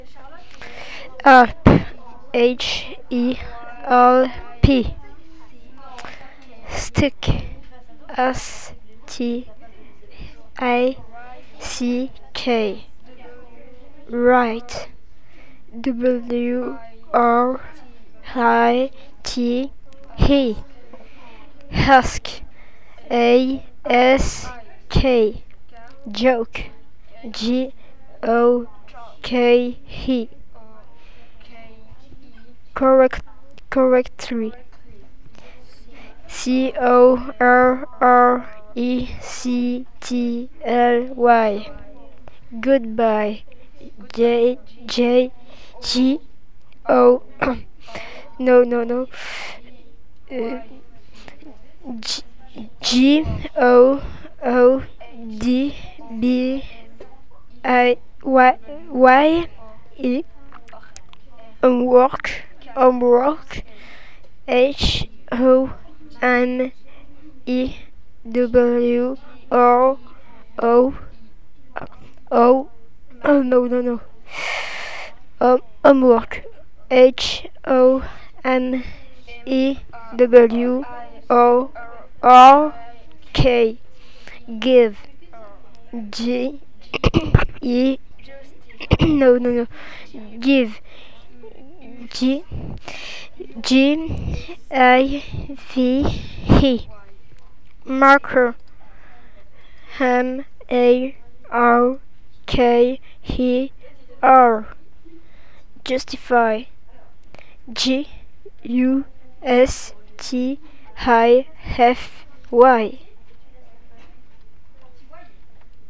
Help. Help. Stick. Stick. Right. Write. Ask. Ask. Joke. Joke. Correctly. Correctly. Goodbye. J G O. No, no, no. Uh, G Godby. Homework. Homework. Oh, no, no, no. Homework. Homework. Give. G E. No, no, no. Give. G Give. Marker. Marker. Justify. Justify.